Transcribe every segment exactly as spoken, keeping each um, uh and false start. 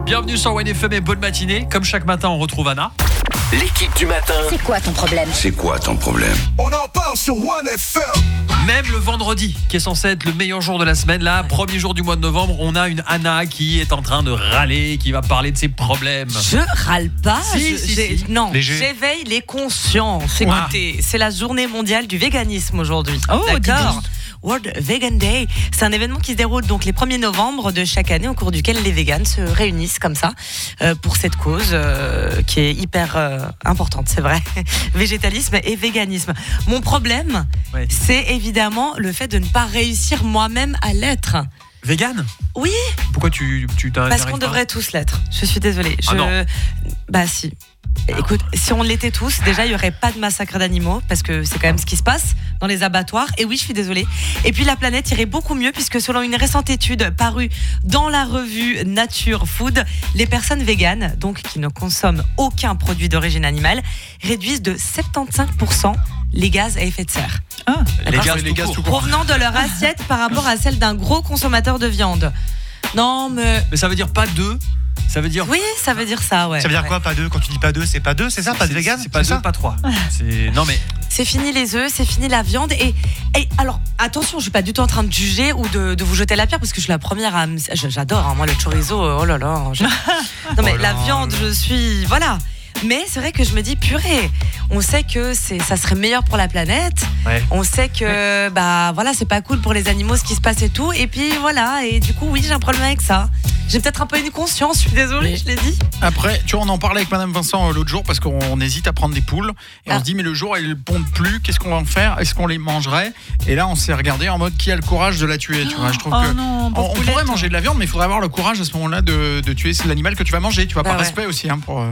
Bienvenue sur One F M et bonne matinée. Comme chaque matin, on retrouve Anna. L'équipe du matin. C'est quoi ton problème ? C'est quoi ton problème ? On en parle sur One F M. Même le vendredi, qui est censé être le meilleur jour de la semaine, là, premier jour du mois de novembre, on a une Anna qui est en train de râler, qui va parler de ses problèmes. Je râle pas. Si, je, si, j'ai- si. Non, Léger. j'éveille les consciences. Écoutez, c'est la journée mondiale du véganisme aujourd'hui. Oh, d'accord. World Vegan Day, c'est un événement qui se déroule donc les premiers novembre de chaque année, au cours duquel les végans se réunissent comme ça euh, pour cette cause euh, qui est hyper euh, importante, c'est vrai. Végétalisme et véganisme. Mon problème, Ouais. c'est évidemment le fait de ne pas réussir moi-même à l'être. Vegan ? Oui, Pourquoi tu tu t'as- parce t'arrives qu'on pas devrait tous l'être. Je suis désolée. Ah Je... non. Bah si. Écoute, si on l'était tous, déjà il y aurait pas de massacre d'animaux parce que c'est quand même ce qui se passe dans les abattoirs. Et oui, je suis désolée. Et puis la planète irait beaucoup mieux puisque selon une récente étude parue dans la revue Nature Food, les personnes véganes, donc qui ne consomment aucun produit d'origine animale, réduisent de soixante-quinze pour cent les gaz à effet de serre Les gars, les gaz tout court. provenant de leur assiette par rapport à celle d'un gros consommateur de viande. Non, mais Mais ça veut dire pas deux. Ça veut dire. oui, ça veut dire ça, ouais. Ça veut dire Ouais. quoi, pas deux? Quand tu dis pas deux, c'est pas deux, c'est ça? Pas de C'est- vegan? C'est pas ça deux, pas trois. C'est non mais. C'est fini les œufs, c'est fini la viande. Et, et alors, attention, je suis pas du tout en train de juger ou de, de vous jeter la pierre parce que je suis la première à. me- je- J'adore, hein, moi, le chorizo, oh là là. je- Non, mais Oh la là viande, là. je suis. Voilà. Mais c'est vrai que je me dis, purée, on sait que c'est, ça serait meilleur pour la planète. Ouais. On sait que, bah voilà, c'est pas cool pour les animaux ce qui se passe et tout. Et puis voilà, et du coup, oui, j'ai un problème avec ça. J'ai peut-être un peu une conscience, je suis désolée, Mais- je l'ai dit. Après, tu vois, on en parlait avec Madame Vincent euh, l'autre jour parce qu'on on hésite à prendre des poules et Ah. on se dit mais le jour où elles pondent plus, qu'est-ce qu'on va en faire? Est-ce qu'on les mangerait? Et là, on s'est regardé en mode qui a le courage de la tuer. Tu vois, je trouve oh que on, on, on pourrait hein. manger de la viande, mais il faudrait avoir le courage à ce moment-là de, de tuer l'animal que tu vas manger. Tu vois, Bah par ouais. respect aussi, hein, pour. euh,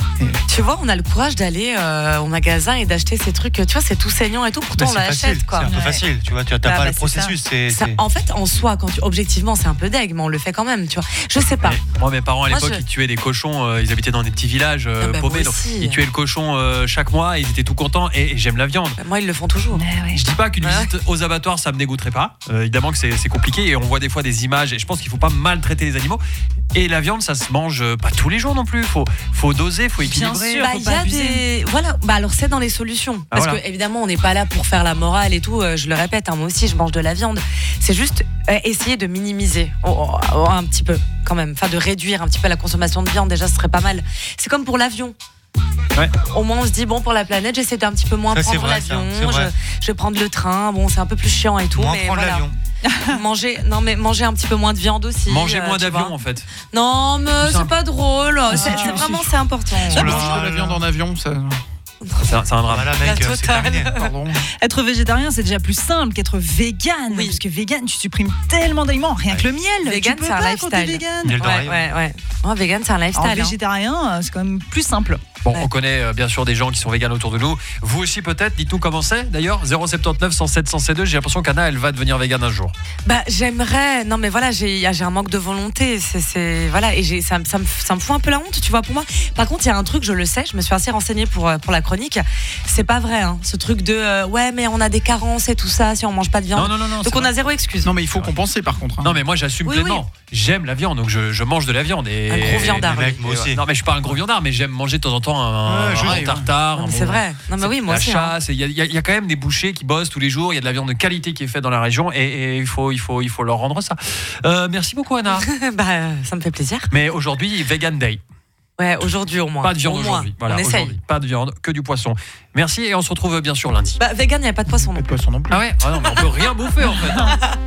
Tu vois, on a le courage d'aller euh, au magasin et d'acheter ces trucs. Tu vois, c'est tout saignant et tout. Pourtant, Mais on c'est l'achète, facile, quoi. c'est un peu Ouais. facile, tu vois, tu n'as Bah, pas bah, le c'est processus. C'est, Ça, c'est- en fait, en soi, quand tu, objectivement, c'est un peu deg, mais on le fait quand même, tu vois. Je sais pas. Mais moi, mes parents à Moi, l'époque, je- ils tuaient des cochons. euh, ils habitaient dans des petits villages euh, Ah bah, paumés. moi Donc, aussi. ils tuaient le cochon euh, chaque mois. Et ils étaient tout contents. Et, et j'aime la viande. Moi, ils le font toujours. Je dis pas qu'une Ouais. visite aux abattoirs, ça me dégoûterait pas. Euh, évidemment que c'est, c'est compliqué et on voit des fois des images. Et je pense qu'il faut pas maltraiter les animaux. Et la viande, ça se mange euh, pas tous les jours non plus. Faut, faut doser, faut équilibrer. sûr. Bah, faut il y pas a abuser. des. Voilà. Bah, alors, c'est dans les solutions. Ah, Parce voilà. que, évidemment, on n'est pas là pour faire la morale et tout. euh, je le répète, hein, moi aussi, je mange de la viande. C'est juste euh, essayer de minimiser oh, oh, oh, un petit peu, quand même. Enfin, de réduire un petit peu la consommation de viande. Déjà, ce serait pas mal. C'est comme pour l'avion. Ouais. Au moins, on se dit, bon, pour la planète, j'essaie d'un petit peu moins Ça, c'est prendre vrai, ça, l'avion. c'est vrai. Je, je vais prendre le train. Bon, c'est un peu plus chiant et tout. Moins mais prendre voilà. l'avion. Manger, non, mais manger un petit peu moins de viande aussi. Manger euh, moins tu d'avions vois. en fait. Non, mais C'est c'est un- pas drôle. C'est, Ah, c'est si, vraiment, si. c'est important. Ah, Oh là manger de la là. viande en avion, ça. C'est un, c'est un drame. Voilà, La mec, euh, c'est totale. terminé. Pardon. Être végétarien, c'est déjà plus simple qu'être vegan. Oui. Parce que vegan, tu supprimes tellement d'aliments. Rien que le miel. Vegan, tu peux c'est un pas lifestyle. quand t'es vegan. Miel Ouais, d'oreille. ouais, ouais. Ouais, vegan, c'est un Alors, lifestyle. hein. végétarien, euh, c'est quand même plus simple. Bon, Ouais. on connaît euh, bien sûr des gens qui sont véganes autour de nous. Vous aussi peut-être. Dites-nous comment c'est d'ailleurs. zéro sept neuf, cent sept, cent sept deux. J'ai l'impression qu'Anna, elle va devenir végane un jour. Bah, j'aimerais. Non, mais voilà, j'ai, j'ai un manque de volonté. C'est, c'est voilà, et j'ai, ça, me- ça, me, ça me fout un peu la honte, tu vois, pour moi. Par contre, il y a un truc, je le sais, je me suis assez renseignée pour euh, pour la chronique. C'est pas vrai, hein, ce truc de euh, ouais, mais on a des carences et tout ça si on mange pas de viande. Non, non, non, non. Donc c'est on vrai. a zéro excuse. Non, mais il faut compenser par contre. hein. Non, mais moi j'assume Oui, pleinement. J'aime la viande, donc je, je mange de la viande. Et... Un gros viandard. Mais mec, Et moi ouais. aussi. Non, mais je suis pas un gros viandard, mais j'aime manger de temps en temps un, Ouais, je un sais, tartare. Non, un mais bon- c'est vrai. Non, mais oui, moi la aussi. hein. chasse. Il y, a- il y a- il y a quand même des bouchers qui bossent tous les jours. Il y a de la viande de qualité qui est faite dans la région et, et il faut, il faut, il faut leur rendre ça. Euh, merci beaucoup, Anna. bah, euh, ça me fait plaisir. Mais aujourd'hui, Vegan Day. Ouais, aujourd'hui au moins. Pas de viande Au moins. aujourd'hui. Voilà, on essaye. aujourd'hui. Pas de viande, que du poisson. Merci et on se retrouve bien sûr lundi. Bah, vegan, il n'y a pas de poisson non Pas de plus. poisson non plus. Ah ouais, ah non, mais on peut rien bouffer en fait. hein.